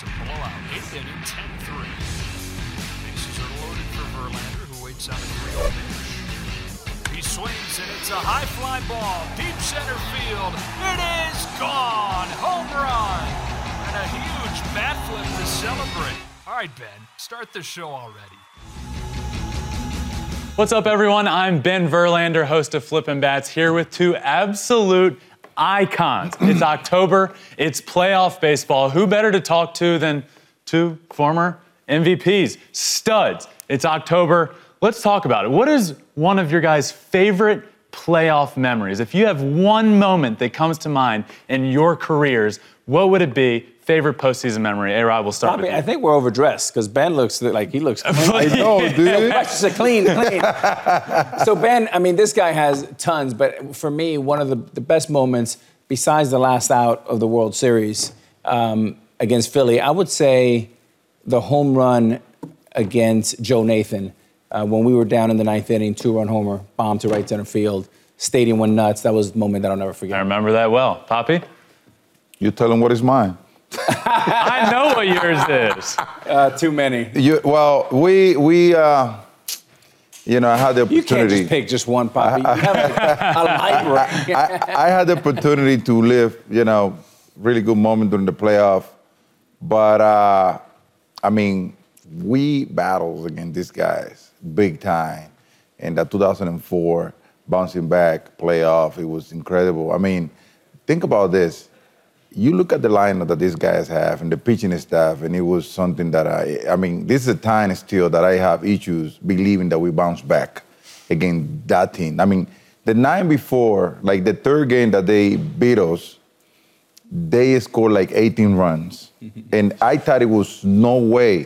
It's a blowout. 8th inning, 10-3. Bases are loaded for Verlander, who waits on a 3-0 pitch. He swings, and it's a high fly ball. Deep center field. It is gone. Home run. And a huge bat flip to celebrate. All right, Ben, start the show already. What's up, everyone? I'm Ben Verlander, host of Flippin' Bats, here with two absolute icons. It's October. It's playoff baseball. Who better to talk to than two former MVPs, studs? It's October. Let's talk about it. What is one of your guys' favorite playoff memories? If you have one moment that comes to mind in your careers, what would it be? Favorite postseason memory? A-Rod, we'll start with you. I think we're overdressed because Ben looks like he looks clean. I know, dude. clean. So Ben, I mean, this guy has tons, but for me, one of the best moments, besides the last out of the World Series against Philly, I would say the home run against Joe Nathan when we were down in the 9th inning, 2-run homer, bomb to right center field. Stadium went nuts. That was a moment that I'll never forget. I remember that well. Poppy? You tell him what is mine. I know what yours is. Too many. I had the opportunity. You can't just pick just one, Poppy. You have a library. I had the opportunity to live, really good moment during the playoff. But, we battled against these guys big time. In that 2004 bouncing back playoff, it was incredible. I mean, think about this. You look at the lineup that these guys have and the pitching staff, and it was something that this is a time still that I have issues believing that we bounce back against that team. I mean, the night before, like the third game that they beat us, they scored like 18 runs. And I thought it was no way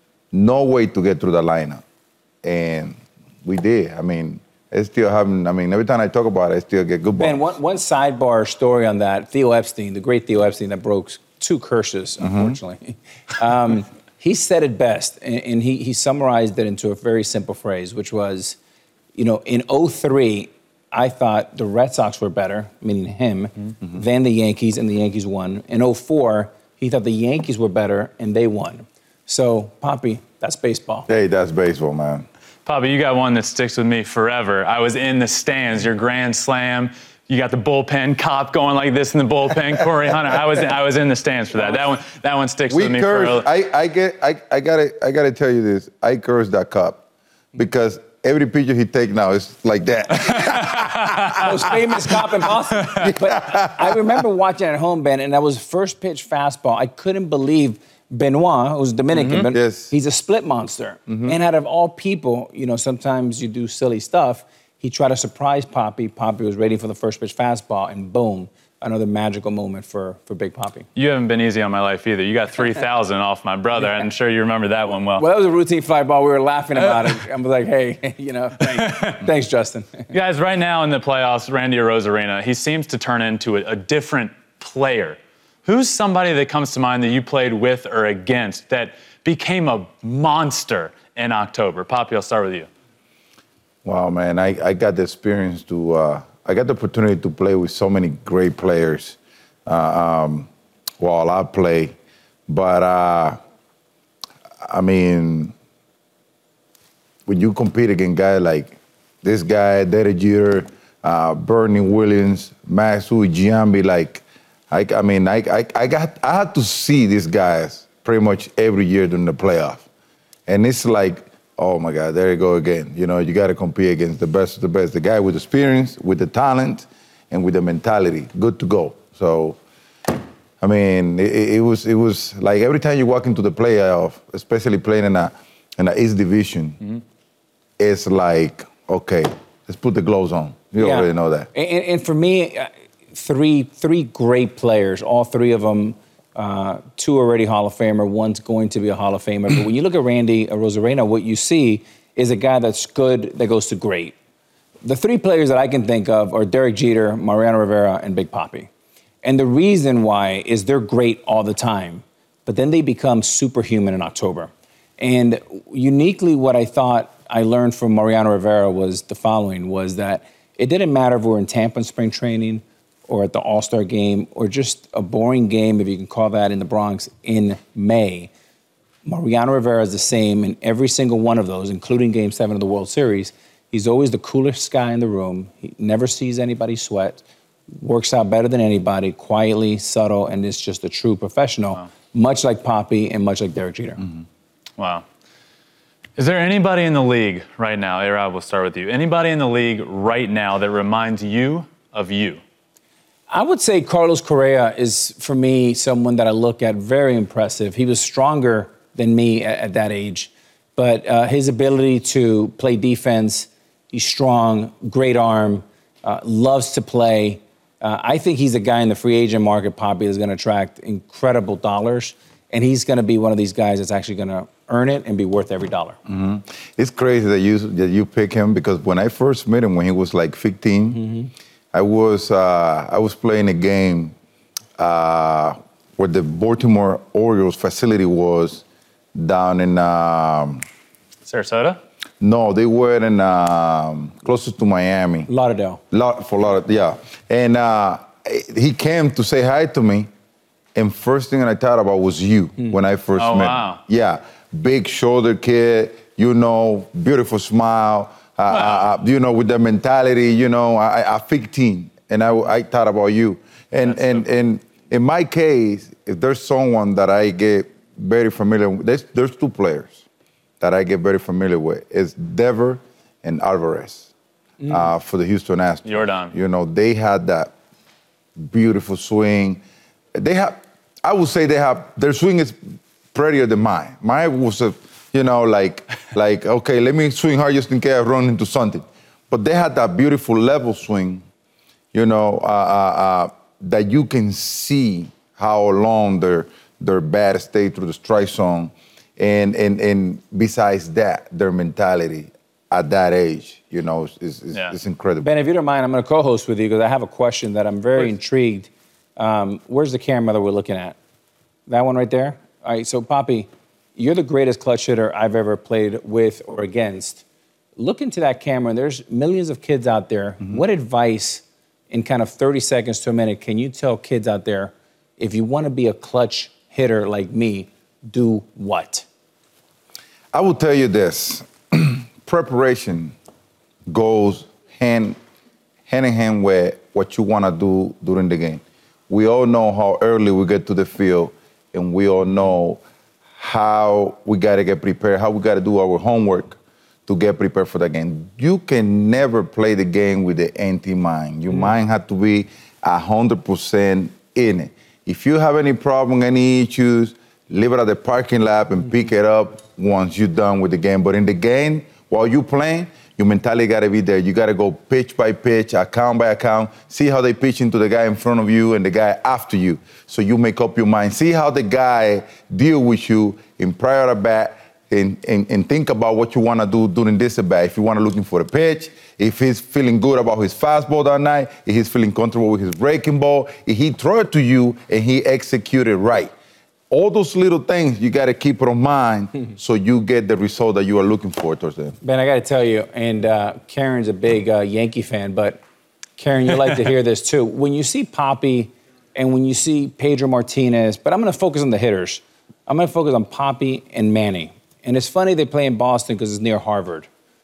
to get through the lineup. And we did. I still haven't, every time I talk about it, I still get good balls. Man, one sidebar story on that, Theo Epstein, the great Theo Epstein that broke 2 curses, unfortunately. He said it best, and he summarized it into a very simple phrase, which was, in 2003, I thought the Red Sox were better, meaning him, than the Yankees, and the Yankees won. In 2004, he thought the Yankees were better, and they won. So, Poppy, that's baseball. Hey, that's baseball, man. Poppy, you got one that sticks with me forever. I was in the stands, your grand slam. You got the bullpen cop going like this in the bullpen. Corey Hunter, I was in the stands for that. That one sticks with me forever. I gotta tell you this. I curse that cop because every picture he take now is like that. Most famous cop in Boston. But I remember watching at home, Ben, and that was first pitch fastball. I couldn't believe Benoit, who's Dominican, but he's a split monster. And out of all people, sometimes you do silly stuff. He tried to surprise Poppy. Poppy was waiting for the first pitch fastball, and boom, another magical moment for Big Poppy. You haven't been easy on my life either. You got 3,000 off my brother. I'm sure you remember that one well. Well, that was a routine fly ball. We were laughing about it. I was like, hey, thanks, Justin. Guys, right now in the playoffs, Randy Arozarena, he seems to turn into a different player. Who's somebody that comes to mind that you played with or against that became a monster in October? Poppy, I'll start with you. Wow, man, I got the experience I got the opportunity to play with so many great players while I play. But, when you compete against guys like this guy, Derek Jeter, Bernie Williams, Maxwell Giambi, I had to see these guys pretty much every year during the playoff. And it's like, oh my God, there you go again. You got to compete against the best of the best. The guy with experience, with the talent, and with the mentality. Good to go. So, it was like every time you walk into the playoff, especially playing in a East Division, it's like, okay, let's put the gloves on. You already know that. And for me, three great players, all three of them, 2 already Hall of Famer, 1's going to be a Hall of Famer. But when you look at Randy Arozarena, what you see is a guy that's good that goes to great. The 3 players that I can think of are Derek Jeter, Mariano Rivera, and Big Poppy. And the reason why is they're great all the time, but then they become superhuman in October. And uniquely what I thought I learned from Mariano Rivera was the following, was that it didn't matter if we were in Tampa in spring training or at the All-Star game or just a boring game, if you can call that, in the Bronx in May, Mariano Rivera is the same in every single one of those, including Game 7 of the World Series. He's always the coolest guy in the room. He never sees anybody sweat, works out better than anybody, quietly, subtle, and is just a true professional, much like Papi and much like Derek Jeter. Mm-hmm. Wow. Is there anybody in the league right now, A-Rod, we'll start with you, anybody in the league right now that reminds you of you? I would say Carlos Correa is, for me, someone that I look at very impressive. He was stronger than me at that age, but his ability to play defense, he's strong, great arm, loves to play. I think he's a guy in the free agent market, Papi, that's going to attract incredible dollars, and he's going to be one of these guys that's actually going to earn it and be worth every dollar. Mm-hmm. It's crazy that you pick him, because when I first met him when he was like 15, I was playing a game where the Baltimore Orioles facility was down in Sarasota? No, they were in closest to Miami. Lauderdale. Yeah. And he came to say hi to me, and first thing I thought about was you when I first met him. Yeah, big shoulder kid, beautiful smile, with the mentality, a 15, and I thought about you. And in my case, if there's someone that I get very familiar with, there's two players that I get very familiar with. It's Dever and Alvarez for the Houston Astros. Jordan. They had that beautiful swing. I would say their swing is prettier than mine. Mine was okay, let me swing hard just in case I run into something. But they had that beautiful level swing, that you can see how long their bat stayed through the strike zone. And besides that, their mentality at that age, is incredible. Ben, if you don't mind, I'm going to co-host with you because I have a question that I'm very intrigued. Where's the camera that we're looking at? That one right there? All right, so Papi, you're the greatest clutch hitter I've ever played with or against. Look into that camera, and there's millions of kids out there. What advice in kind of 30 seconds to a minute can you tell kids out there, if you want to be a clutch hitter like me, do what? I will tell you this. Preparation goes hand in hand with what you want to do during the game. We all know how early we get to the field, and we all know how we got to get prepared, how we got to do our homework to get prepared for the game. You can never play the game with an empty mind. Your mind has to be 100% in it. If you have any problem, any issues, leave it at the parking lot and pick it up once you're done with the game. But in the game, while you're playing, your mentality got to be there. You got to go pitch by pitch, account by account, see how they pitch into the guy in front of you and the guy after you. So you make up your mind. See how the guy deal with you in prior at bat, and think about what you want to do during this at bat. If you want to looking for a pitch, if he's feeling good about his fastball that night, if he's feeling comfortable with his breaking ball, if he throw it to you and he executed right. All those little things you got to keep it in mind so you get the result that you are looking for towards them. Ben, I got to tell you, and Karen's a big Yankee fan, but Karen, you'd like to hear this too. When you see Papi and when you see Pedro Martinez, but I'm going to focus on the hitters. I'm going to focus on Papi and Manny. And it's funny they play in Boston because it's near Harvard.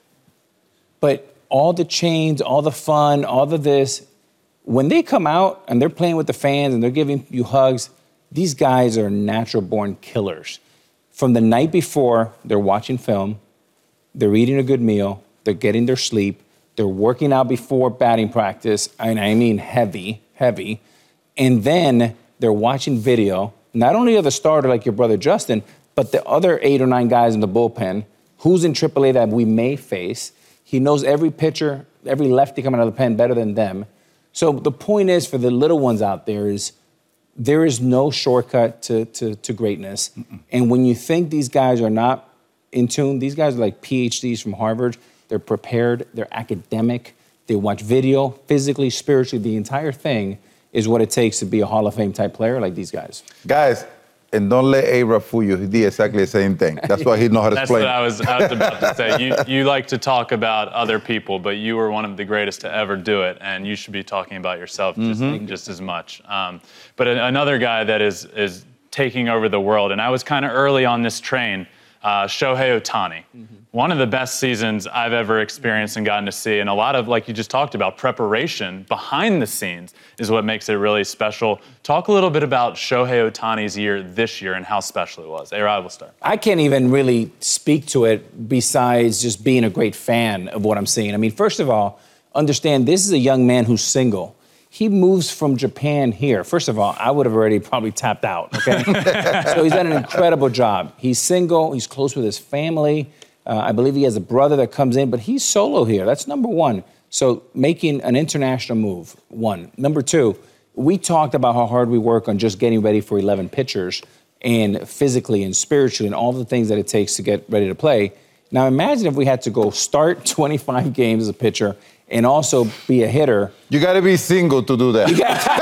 But all the chains, all the fun, all the this, when they come out and they're playing with the fans and they're giving you hugs, these guys are natural-born killers. From the night before, they're watching film, they're eating a good meal, they're getting their sleep, they're working out before batting practice, and I mean heavy, and then they're watching video, not only of the starter like your brother Justin, but the other 8 or 9 guys in the bullpen, who's in AAA that we may face. He knows every pitcher, every lefty coming out of the pen better than them. So the point is, for the little ones out there is no shortcut to greatness. And when you think these guys are not in tune, these guys are like PhDs from Harvard. They're prepared, they're academic, they watch video, physically, spiritually, the entire thing is what it takes to be a Hall of Fame type player like these guys. Guys, And don't let A-Rod fool you. He did exactly the same thing. That's why he knows how to That's explain. what I was about to say. You like to talk about other people, but you were one of the greatest to ever do it, and you should be talking about yourself just as much. But another guy that is taking over the world, and I was kind of early on this train, Shohei Ohtani. One of the best seasons I've ever experienced and gotten to see, and a lot of, like you just talked about, preparation behind the scenes is what makes it really special. Talk a little bit about Shohei Ohtani's year this year and how special it was. A-Rod, will start. I can't even really speak to it besides just being a great fan of what I'm seeing. I mean, first of all, understand this is a young man who's single. He moves from Japan here. First of all, I would have already probably tapped out, okay? So he's done an incredible job. He's single. He's close with his family. I believe he has a brother that comes in, but he's solo here. That's number one. So making an international move, one. Number two, we talked about how hard we work on just getting ready for 11 pitchers and physically and spiritually and all the things that it takes to get ready to play. Now imagine if we had to go start 25 games as a pitcher and also be a hitter. You got to be single to do that.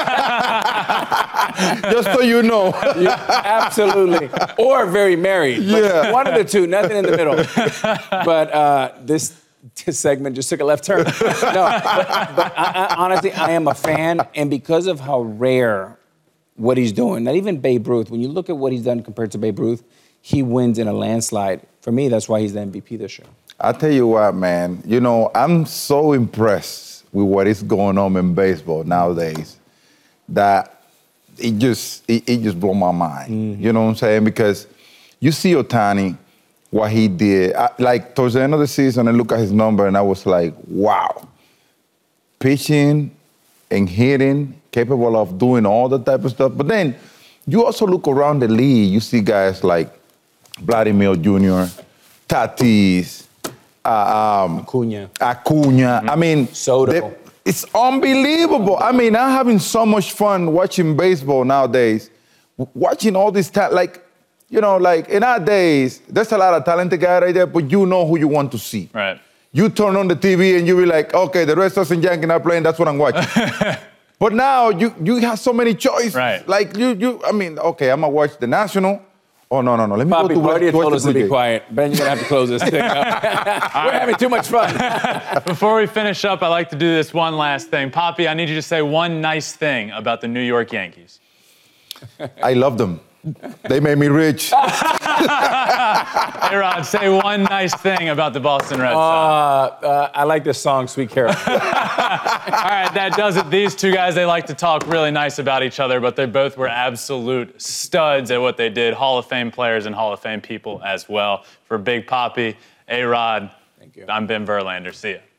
Just so you know. Absolutely. Or very married. Yeah. One of the two, nothing in the middle. But this segment just took a left turn. No, but honestly, I am a fan. And because of how rare what he's doing, not even Babe Ruth, when you look at what he's done compared to Babe Ruth, he wins in a landslide. For me, that's why he's the MVP this year. I'll tell you what, man. You know, I'm so impressed with what is going on in baseball nowadays that it just blew my mind. You know what I'm saying? Because you see Ohtani, what he did. Like, towards the end of the season, I look at his number, and I was like, wow. Pitching and hitting, capable of doing all that type of stuff. But then you also look around the league, you see guys like Vladimir Jr., Tatis, Acuna. I mean, Soto. It's unbelievable. I mean, I'm having so much fun watching baseball nowadays, watching all this talent. Like, you know, like in our days, there's a lot of talented guys right there, but you know who you want to see. Right. You turn on the TV and you be like, okay, the Red Sox and Yankees are playing, that's what I'm watching. But now you have so many choices. Right. Like I mean, okay, I'm gonna watch the National. Oh, no. Let me Poppy, go to Brody told us to be Blue Jays. quiet. Ben, you're going to have to close this thing up. We're having too much fun. Before we finish up, I like to do this one last thing. Poppy, I need you to say one nice thing about the New York Yankees. I love them. They made me rich. A-Rod, say one nice thing about the Boston Red Sox. I like this song, Sweet Carol. All right, that does it. These two guys, they like to talk really nice about each other, but they both were absolute studs at what they did. Hall of Fame players and Hall of Fame people as well. For Big Poppy, A-Rod, Thank you. I'm Ben Verlander. See ya.